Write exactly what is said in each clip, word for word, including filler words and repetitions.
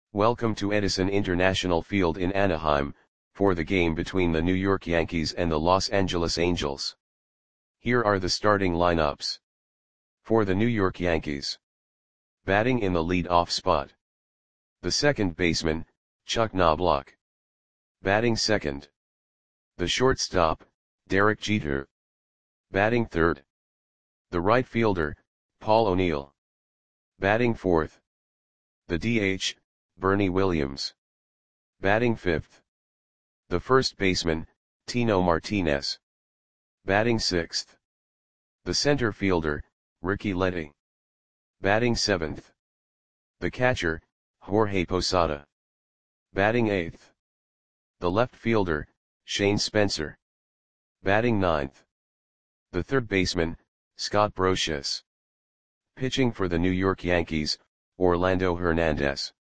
Welcome to Edison International Field in Anaheim, for the game between the New York Yankees and the Los Angeles Angels. Here are the starting lineups. For the New York Yankees. Batting in the lead-off spot. The second baseman, Chuck Knobloch. Batting second. The shortstop, Derek Jeter. Batting third. The right fielder, Paul O'Neill. Batting fourth. The D H, Bernie Williams. Batting fifth. The first baseman, Tino Martinez. Batting sixth. The center fielder, Ricky Leddy. Batting seventh. The catcher, Jorge Posada. Batting eighth. The left fielder, Shane Spencer. Batting ninth. The third baseman, Scott Brosius. Pitching for the New York Yankees, Orlando Hernandez.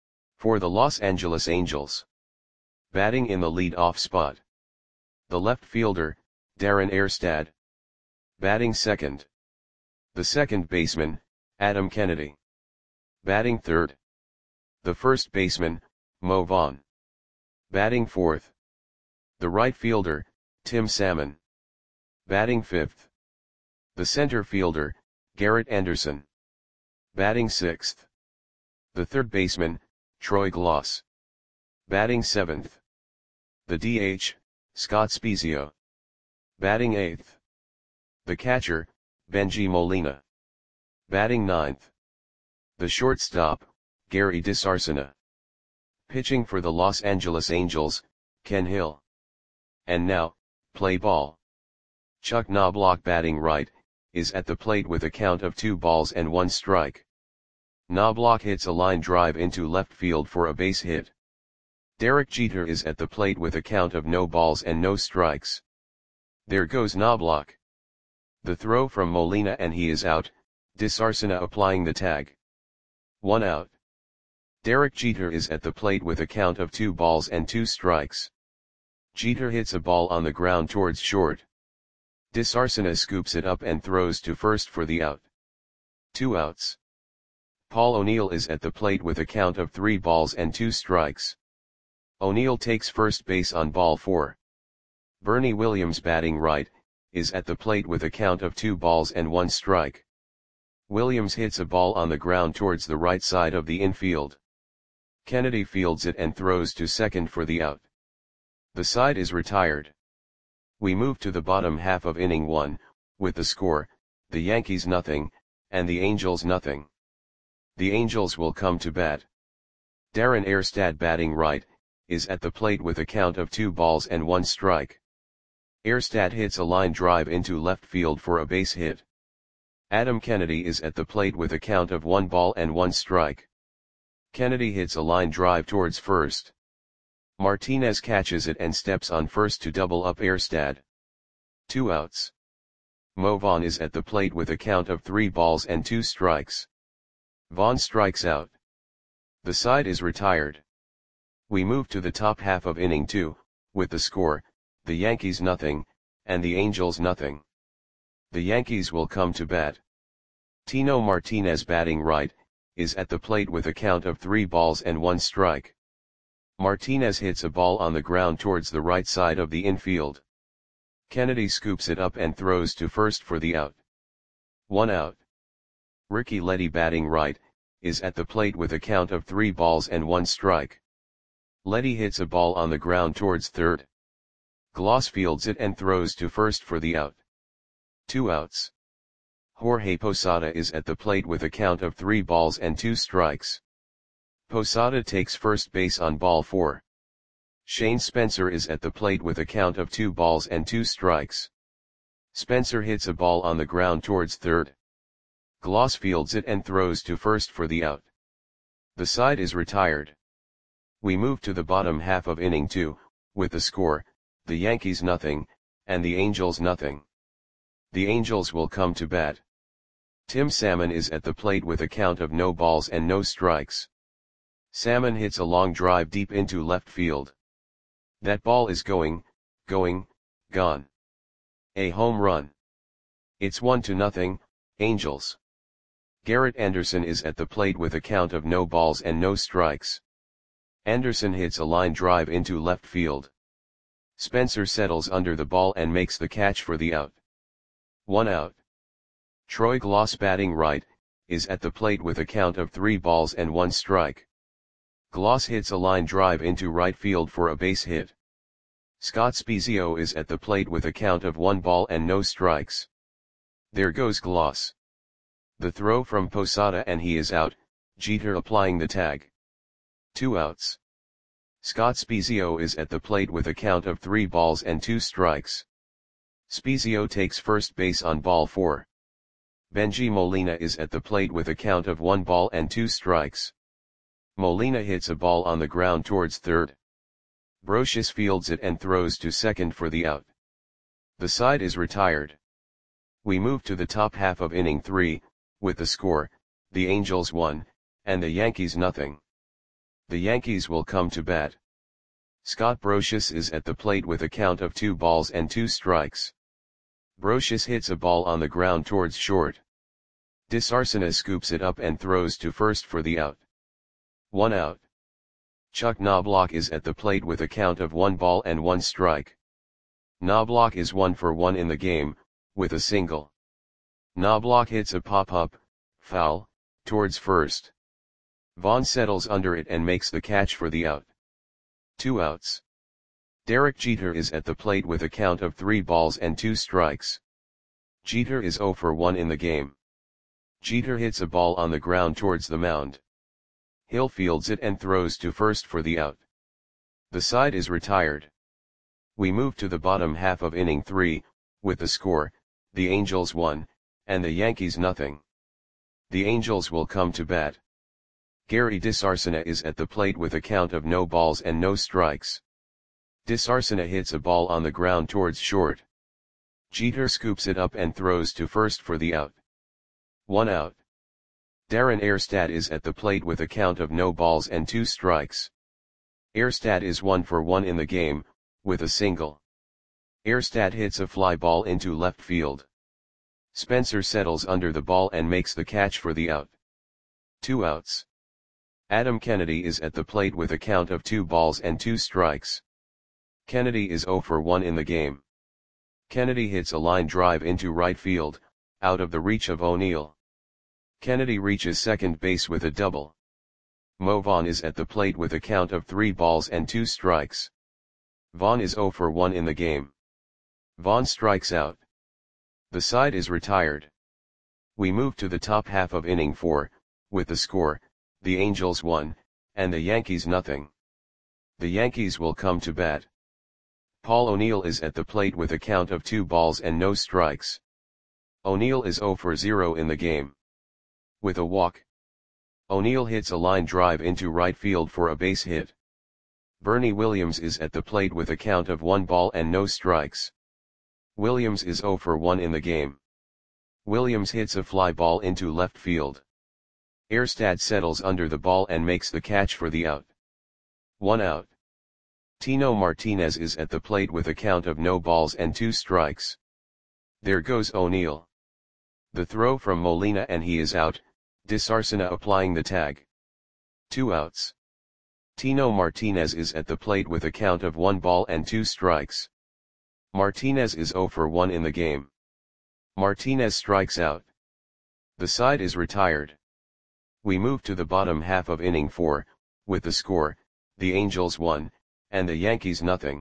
For the Los Angeles Angels. Batting in the lead-off spot. The left fielder, Darren Erstad. Batting second. The second baseman, Adam Kennedy. Batting third. The first baseman, Mo Vaughn. Batting fourth. The right fielder, Tim Salmon. Batting fifth. The center fielder, Garrett Anderson. Batting sixth. The third baseman, Troy Glaus. Batting seventh. The D H, Scott Spiezio. Batting eighth. The catcher, Bengie Molina. Batting ninth. The shortstop, Gary DiSarcina. Pitching for the Los Angeles Angels, Ken Hill. And now, play ball. Chuck Knobloch batting right, is at the plate with a count of two balls and one strike. Knobloch hits a line drive into left field for a base hit. Derek Jeter is at the plate with a count of no balls and no strikes. There goes Knobloch. The throw from Molina and he is out, DiSarcina applying the tag. One out. Derek Jeter is at the plate with a count of two balls and two strikes. Jeter hits a ball on the ground towards short. DiSarcina scoops it up and throws to first for the out. Two outs. Paul O'Neill is at the plate with a count of three balls and two strikes. O'Neill takes first base on ball four. Bernie Williams batting right, is at the plate with a count of two balls and one strike. Williams hits a ball on the ground towards the right side of the infield. Kennedy fields it and throws to second for the out. The side is retired. We move to the bottom half of inning one, with the score, the Yankees nothing, and the Angels nothing. The Angels will come to bat. Darren Erstad batting right, is at the plate with a count of two balls and one strike. Erstad hits a line drive into left field for a base hit. Adam Kennedy is at the plate with a count of one ball and one strike. Kennedy hits a line drive towards first. Martinez catches it and steps on first to double up Erstad. Two outs. Mo Vaughn is at the plate with a count of three balls and two strikes. Vaughn strikes out. The side is retired. We move to the top half of inning two, with the score, the Yankees nothing, and the Angels nothing. The Yankees will come to bat. Tino Martinez batting right, is at the plate with a count of three balls and one strike. Martinez hits a ball on the ground towards the right side of the infield. Kennedy scoops it up and throws to first for the out. One out. Ricky Leddy batting right, is at the plate with a count of three balls and one strike. Leddy hits a ball on the ground towards third. Glaus fields it and throws to first for the out. Two outs. Jorge Posada is at the plate with a count of three balls and two strikes. Posada takes first base on ball four. Shane Spencer is at the plate with a count of two balls and two strikes. Spencer hits a ball on the ground towards third. Glaus fields it and throws to first for the out. The side is retired. We move to the bottom half of inning two, with the score, the Yankees nothing, and the Angels nothing. The Angels will come to bat. Tim Salmon is at the plate with a count of no balls and no strikes. Salmon hits a long drive deep into left field. That ball is going, going, gone. A home run. It's one to nothing, Angels. Garrett Anderson is at the plate with a count of no balls and no strikes. Anderson hits a line drive into left field. Spencer settles under the ball and makes the catch for the out. One out. Troy Glaus, batting right, is at the plate with a count of three balls and one strike. Glaus hits a line drive into right field for a base hit. Scott Spiezio is at the plate with a count of one ball and no strikes. There goes Glaus. The throw from Posada and he is out, Jeter applying the tag. Two outs. Scott Spiezio is at the plate with a count of three balls and two strikes. Spiezio takes first base on ball four. Bengie Molina is at the plate with a count of one ball and two strikes. Molina hits a ball on the ground towards third. Brosius fields it and throws to second for the out. The side is retired. We move to the top half of inning three, with the score, the Angels one, and the Yankees nothing. The Yankees will come to bat. Scott Brosius is at the plate with a count of two balls and two strikes. Brosius hits a ball on the ground towards short. DeSarcina scoops it up and throws to first for the out. One out. Chuck Knobloch is at the plate with a count of one ball and one strike. Knobloch is one for one in the game, with a single. Knobloch hits a pop-up, foul, towards first. Vaughn settles under it and makes the catch for the out. Two outs. Derek Jeter is at the plate with a count of three balls and two strikes. Jeter is zero for one in the game. Jeter hits a ball on the ground towards the mound. Hill fields it and throws to first for the out. The side is retired. We move to the bottom half of inning three, with the score, the Angels one, and the Yankees nothing. The Angels will come to bat. Gary DeSarcina is at the plate with a count of no balls and no strikes. DeSarcina hits a ball on the ground towards short. Jeter scoops it up and throws to first for the out. One out. Darren Erstad is at the plate with a count of no balls and two strikes. Erstad is one for one in the game, with a single. Erstad hits a fly ball into left field. Spencer settles under the ball and makes the catch for the out. Two outs. Adam Kennedy is at the plate with a count of two balls and two strikes. Kennedy is zero for one in the game. Kennedy hits a line drive into right field, out of the reach of O'Neill. Kennedy reaches second base with a double. Mo Vaughn is at the plate with a count of three balls and two strikes. Vaughn is zero for one in the game. Vaughn strikes out. The side is retired. We move to the top half of inning four, with the score, the Angels one, and the Yankees nothing. The Yankees will come to bat. Paul O'Neill is at the plate with a count of two balls and no strikes. O'Neill is zero for zero in the game. With a walk. O'Neill hits a line drive into right field for a base hit. Bernie Williams is at the plate with a count of one ball and no strikes. Williams is zero for one in the game. Williams hits a fly ball into left field. Erstad settles under the ball and makes the catch for the out. One out. Tino Martinez is at the plate with a count of no balls and two strikes. There goes O'Neill. The throw from Molina and he is out, DeSarcina applying the tag. Two outs. Tino Martinez is at the plate with a count of one ball and two strikes. Martinez is zero for one in the game. Martinez strikes out. The side is retired. We move to the bottom half of inning four, with the score, the Angels one, and the Yankees nothing.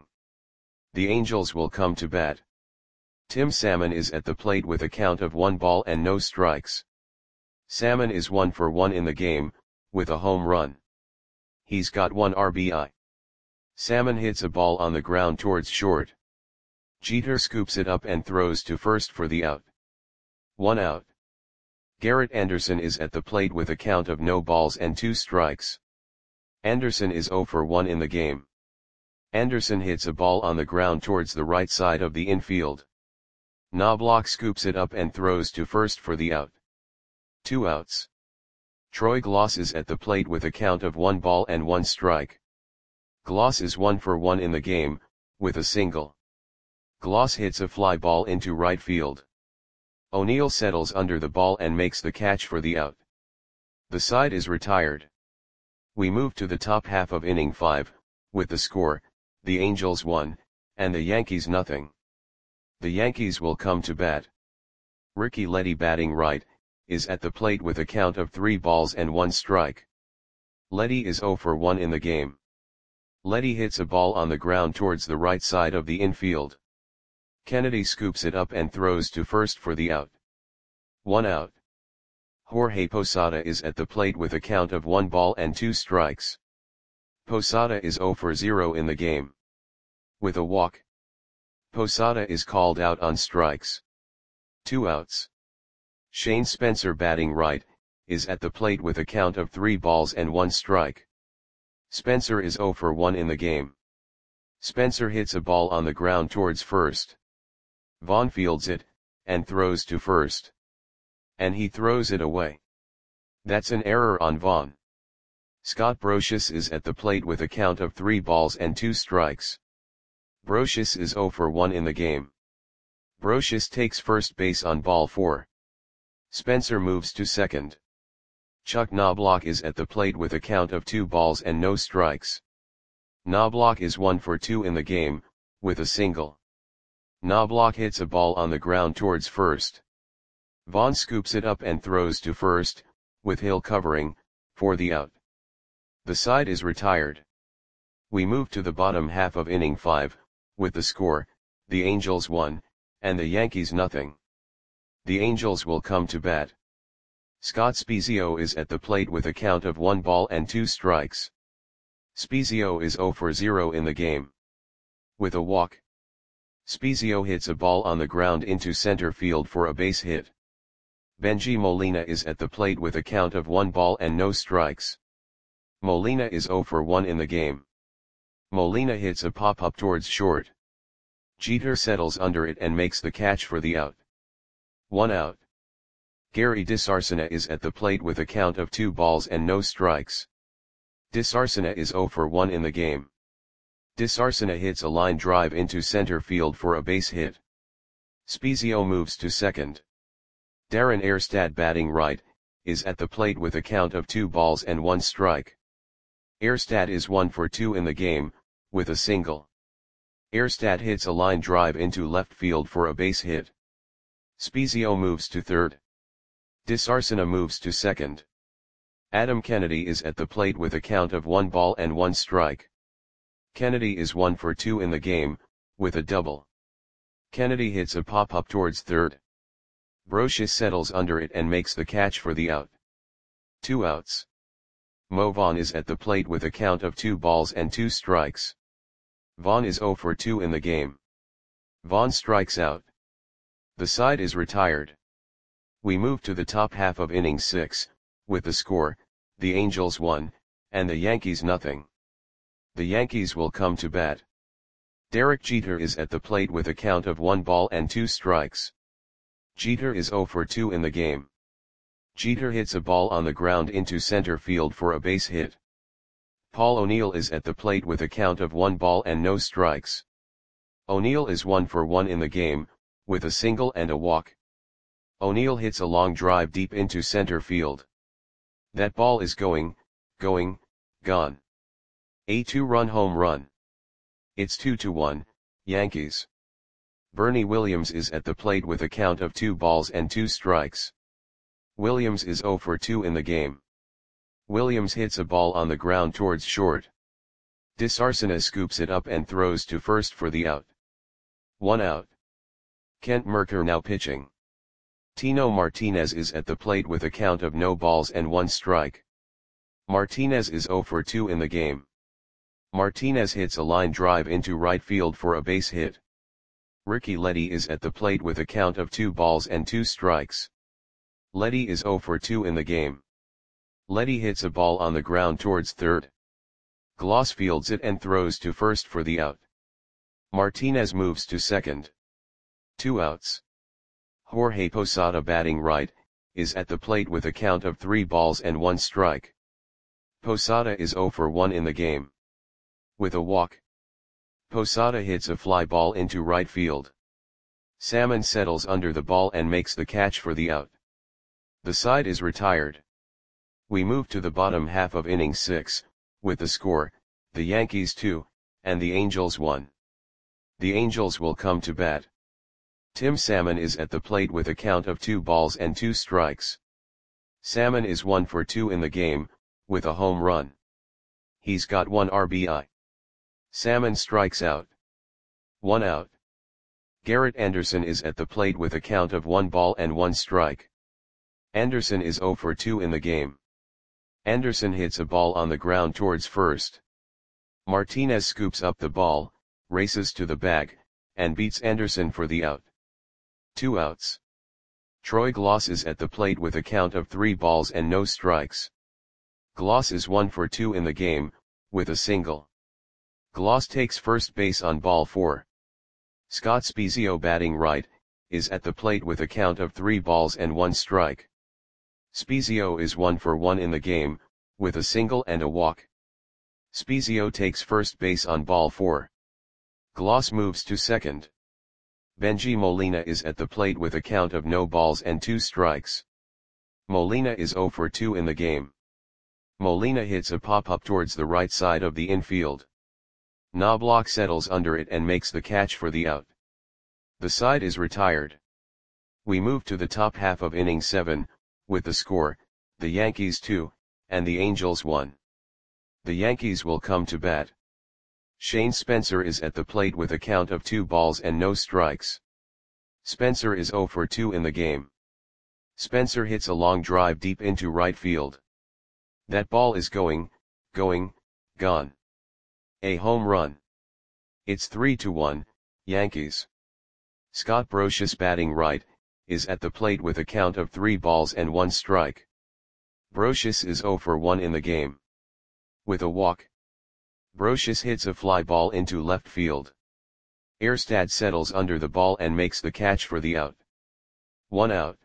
The Angels will come to bat. Tim Salmon is at the plate with a count of one ball and no strikes. Salmon is one for one in the game, with a home run. He's got one R B I. Salmon hits a ball on the ground towards short. Jeter scoops it up and throws to first for the out. One out. Garrett Anderson is at the plate with a count of no balls and two strikes. Anderson is zero for one in the game. Anderson hits a ball on the ground towards the right side of the infield. Knobloch scoops it up and throws to first for the out. Two outs. Troy Glaus is at the plate with a count of one ball and one strike. Glaus is one for one in the game, with a single. Glaus hits a fly ball into right field. O'Neill settles under the ball and makes the catch for the out. The side is retired. We move to the top half of inning five, with the score, the Angels one, and the Yankees nothing. The Yankees will come to bat. Ricky Leddy, batting right, is at the plate with a count of three balls and one strike. Leddy is oh for one in the game. Leddy hits a ball on the ground towards the right side of the infield. Kennedy scoops it up and throws to first for the out. One out. Jorge Posada is at the plate with a count of one ball and two strikes. Posada is oh for zero in the game. With a walk, Posada is called out on strikes. Two outs. Shane Spencer, batting right, is at the plate with a count of three balls and one strike. Spencer is oh for one in the game. Spencer hits a ball on the ground towards first. Vaughn fields it, and throws to first. And he throws it away. That's an error on Vaughn. Scott Brosius is at the plate with a count of three balls and two strikes. Brosius is oh for one in the game. Brosius takes first base on ball four. Spencer moves to second. Chuck Knobloch is at the plate with a count of two balls and no strikes. Knobloch is one for two in the game, with a single. Knobloch hits a ball on the ground towards first. Vaughn scoops it up and throws to first, with Hill covering, for the out. The side is retired. We move to the bottom half of inning five, with the score, the Angels one, and the Yankees nothing. The Angels will come to bat. Scott Spiezio is at the plate with a count of one ball and two strikes. Spiezio is oh for zero in the game. With a walk, Spiezio hits a ball on the ground into center field for a base hit. Bengie Molina is at the plate with a count of one ball and no strikes. Molina is oh for one in the game. Molina hits a pop-up towards short. Jeter settles under it and makes the catch for the out. One out. Gary DeSarcina is at the plate with a count of two balls and no strikes. DeSarcina is oh for one in the game. DeSarcina hits a line drive into center field for a base hit. Spiezio moves to second. Darren Erstad, batting right, is at the plate with a count of two balls and one strike. Erstad is one for two in the game, with a single. Erstad hits a line drive into left field for a base hit. Spiezio moves to third. DeSarcina moves to second. Adam Kennedy is at the plate with a count of one ball and one strike. Kennedy is one for two in the game, with a double. Kennedy hits a pop-up towards third. Brosius settles under it and makes the catch for the out. Two outs. Mo Vaughn is at the plate with a count of two balls and two strikes. Vaughn is oh for two in the game. Vaughn strikes out. The side is retired. We move to the top half of inning six, with the score, the Angels one, and the Yankees nothing. The Yankees will come to bat. Derek Jeter is at the plate with a count of one ball and two strikes. Jeter is oh for two in the game. Jeter hits a ball on the ground into center field for a base hit. Paul O'Neill is at the plate with a count of one ball and no strikes. O'Neill is one for one in the game, with a single and a walk. O'Neill hits a long drive deep into center field. That ball is going, going, gone. A two-run home run. It's two to one, Yankees. Bernie Williams is at the plate with a count of two balls and two strikes. Williams is oh for two in the game. Williams hits a ball on the ground towards short. DeSarcina scoops it up and throws to first for the out. One out. Kent Mercker now pitching. Tino Martinez is at the plate with a count of no balls and one strike. Martinez is oh for two in the game. Martinez hits a line drive into right field for a base hit. Ricky Leddy is at the plate with a count of two balls and two strikes. Leddy is oh for two in the game. Leddy hits a ball on the ground towards third. Gloss fields it and throws to first for the out. Martinez moves to second. Two outs. Jorge Posada, batting right, is at the plate with a count of three balls and one strike. Posada is oh for one in the game. With a walk, Posada hits a fly ball into right field. Salmon settles under the ball and makes the catch for the out. The side is retired. We move to the bottom half of inning six, with the score, the Yankees two, and the Angels one. The Angels will come to bat. Tim Salmon is at the plate with a count of two balls and two strikes. Salmon is one for two in the game, with a home run. He's got one R B I. Salmon strikes out. One out. Garrett Anderson is at the plate with a count of one ball and one strike. Anderson is zero for two in the game. Anderson hits a ball on the ground towards first. Martinez scoops up the ball, races to the bag, and beats Anderson for the out. Two outs. Troy Gloss is at the plate with a count of three balls and no strikes. Gloss is one for two in the game, with a single. Gloss takes first base on ball four. Scott Spiezio, batting right, is at the plate with a count of three balls and one strike. Spiezio is one for one in the game, with a single and a walk. Spiezio takes first base on ball four. Gloss moves to second. Benji Molina is at the plate with a count of no balls and two strikes. Molina is zero for two in the game. Molina hits a pop-up towards the right side of the infield. Knobloch settles under it and makes the catch for the out. The side is retired. We move to the top half of inning seven, with the score, the Yankees two, and the Angels one. The Yankees will come to bat. Shane Spencer is at the plate with a count of two balls and no strikes. Spencer is zero for two in the game. Spencer hits a long drive deep into right field. That ball is going, going, gone. A home run. It's three to one, Yankees. Scott Brosius, batting right, is at the plate with a count of three balls and one strike. Brosius is zero for one in the game. With a walk. Brosius hits a fly ball into left field. Erstad settles under the ball and makes the catch for the out. One out.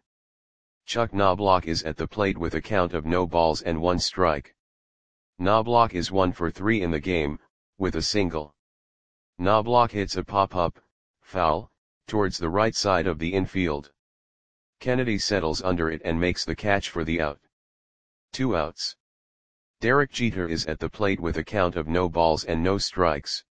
Chuck Knobloch is at the plate with a count of no balls and one strike. Knobloch is one for three in the game, with a single. Knobloch hits a pop-up, foul, towards the right side of the infield. Kennedy settles under it and makes the catch for the out. Two outs. Derek Jeter is at the plate with a count of no balls and no strikes.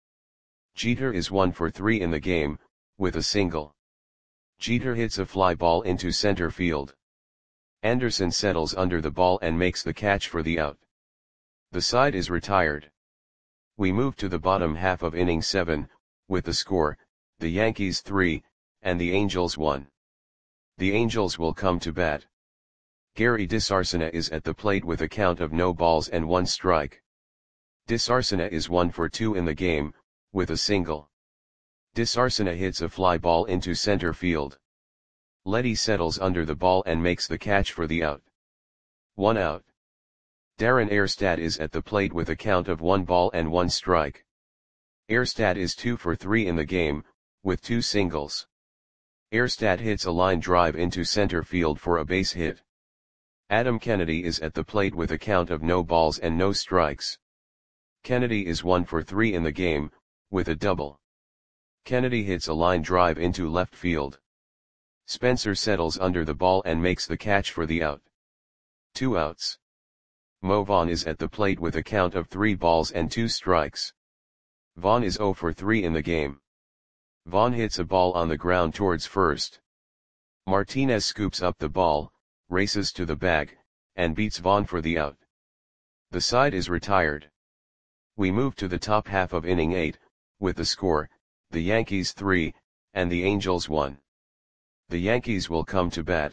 Jeter is one for three in the game, with a single. Jeter hits a fly ball into center field. Anderson settles under the ball and makes the catch for the out. The side is retired. We move to the bottom half of inning seven, with the score, the Yankees three, and the Angels one. The Angels will come to bat. Gary DeSarcina is at the plate with a count of no balls and one strike. DeSarcina is one for two in the game, with a single. DeSarcina hits a fly ball into center field. Letty settles under the ball and makes the catch for the out. One out. Darren Erstad is at the plate with a count of one ball and one strike. Erstad is two for three in the game, with two singles. Erstad hits a line drive into center field for a base hit. Adam Kennedy is at the plate with a count of no balls and no strikes. Kennedy is one for three in the game, with a double. Kennedy hits a line drive into left field. Spencer settles under the ball and makes the catch for the out. Two outs. Mo Vaughn is at the plate with a count of three balls and two strikes. Vaughn is zero for three in the game. Vaughn hits a ball on the ground towards first. Martinez scoops up the ball, races to the bag, and beats Vaughn for the out. The side is retired. We move to the top half of inning eight, with the score, the Yankees three, and the Angels one. The Yankees will come to bat.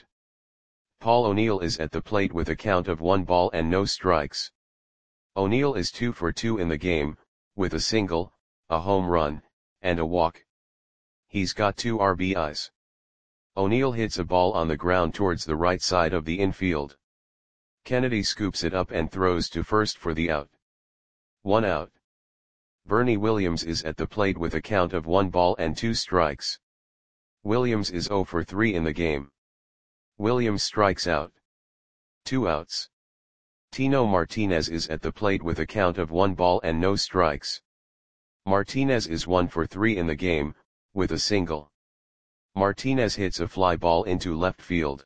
Paul O'Neill is at the plate with a count of one ball and no strikes. O'Neill is two for two in the game, with a single, a home run, and a walk. He's got two R B Is. O'Neill hits a ball on the ground towards the right side of the infield. Kennedy scoops it up and throws to first for the out. One out. Bernie Williams is at the plate with a count of one ball and two strikes. Williams is zero for three in the game. Williams strikes out. Two outs. Tino Martinez is at the plate with a count of one ball and no strikes. Martinez is one for three in the game, with a single. Martinez hits a fly ball into left field.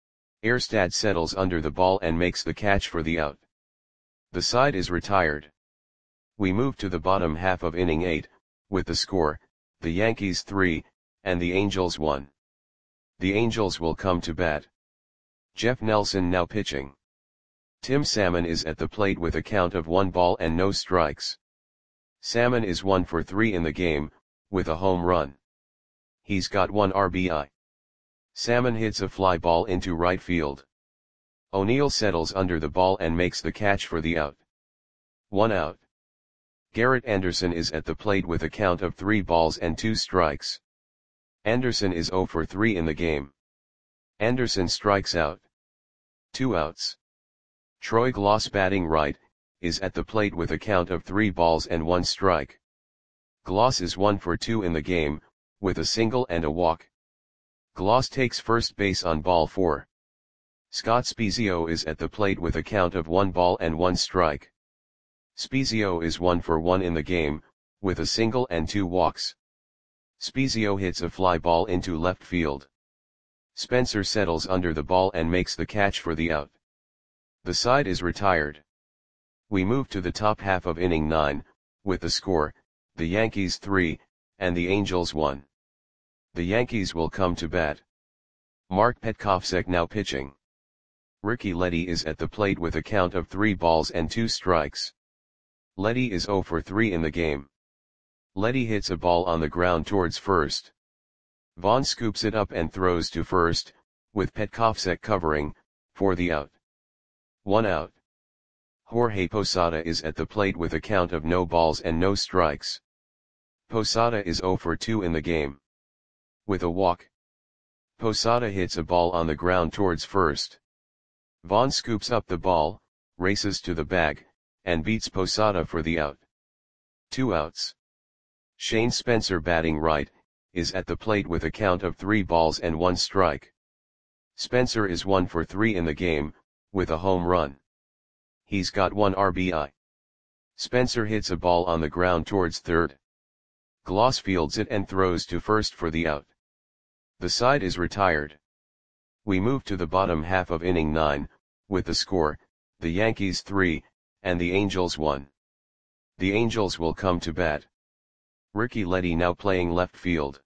Erstad settles under the ball and makes the catch for the out. The side is retired. We move to the bottom half of inning eight, with the score, the Yankees three, and the Angels one. The Angels will come to bat. Jeff Nelson now pitching. Tim Salmon is at the plate with a count of one ball and no strikes. Salmon is one for three in the game, with a home run. He's got one R B I. Salmon hits a fly ball into right field. O'Neill settles under the ball and makes the catch for the out. One out. Garrett Anderson is at the plate with a count of three balls and two strikes. Anderson is zero for three in the game. Anderson strikes out. Two outs. Troy Glaus, batting right, is at the plate with a count of three balls and one strike. Glaus is one for two in the game, with a single and a walk. Glaus takes first base on ball four. Scott Spiezio is at the plate with a count of one ball and one strike. Spiezio is one for one in the game, with a single and two walks. Spiezio hits a fly ball into left field. Spencer settles under the ball and makes the catch for the out. The side is retired. We move to the top half of inning nine, with the score, the Yankees three, and the Angels one. The Yankees will come to bat. Mark Petkovsek now pitching. Ricky Leddy is at the plate with a count of three balls and two strikes. Leddy is zero for three in the game. Leddy hits a ball on the ground towards first. Vaughn scoops it up and throws to first, with Petkovsek covering, for the out. One out. Jorge Posada is at the plate with a count of no balls and no strikes. Posada is zero for two in the game. With a walk. Posada hits a ball on the ground towards first. Vaughn scoops up the ball, races to the bag, and beats Posada for the out. Two outs. Shane Spencer, batting right, is at the plate with a count of three balls and one strike. Spencer is one for three in the game, with a home run. He's got one R B I. Spencer hits a ball on the ground towards third. Glaus fields it and throws to first for the out. The side is retired. We move to the bottom half of inning nine, with the score, the Yankees three, and the Angels one. The Angels will come to bat. Ricky Leddy now playing left field.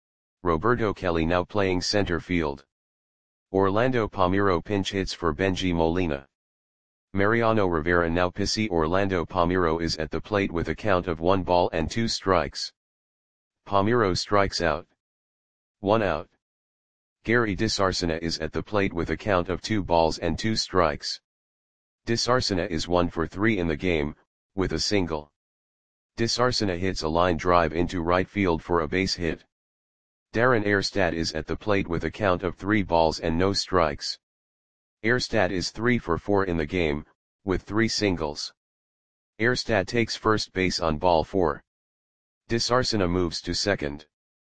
Roberto Kelly now playing center field. Orlando Palmeiro pinch hits for Benji Molina. Mariano Rivera now pissy. Orlando Palmeiro is at the plate with a count of one ball and two strikes. Palmeiro strikes out. One out. Gary DeSarcina is at the plate with a count of two balls and two strikes. DeSarcina is one for three in the game, with a single. DeSarcina hits a line drive into right field for a base hit. Darren Erstad is at the plate with a count of three balls and no strikes. Erstad is three for four in the game, with three singles. Erstad takes first base on ball four. DeSarcina moves to second.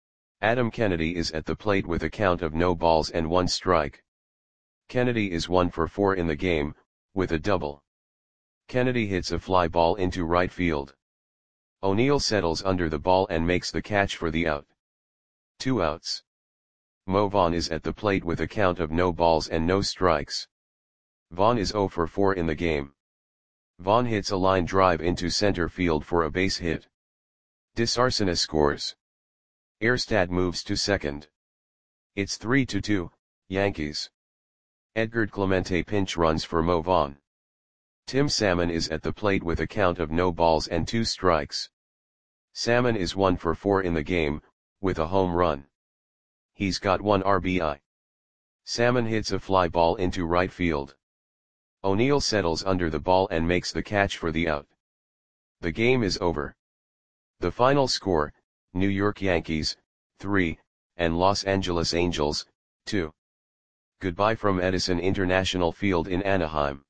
Adam Kennedy is at the plate with a count of no balls and one strike. Kennedy is one for four in the game, with a double. Kennedy hits a fly ball into right field. O'Neill settles under the ball and makes the catch for the out. Two outs. Mo Vaughn is at the plate with a count of no balls and no strikes. Vaughn is zero for four in the game. Vaughn hits a line drive into center field for a base hit. DeSarcina scores. Erstad moves to second. It's three to two, Yankees. Edgar Clemente pinch runs for Mo Vaughn. Tim Salmon is at the plate with a count of no balls and two strikes. Salmon is one for four in the game, with a home run. He's got one R B I. Salmon hits a fly ball into right field. O'Neill settles under the ball and makes the catch for the out. The game is over. The final score, New York Yankees, three, and Los Angeles Angels, two. Goodbye from Edison International Field in Anaheim.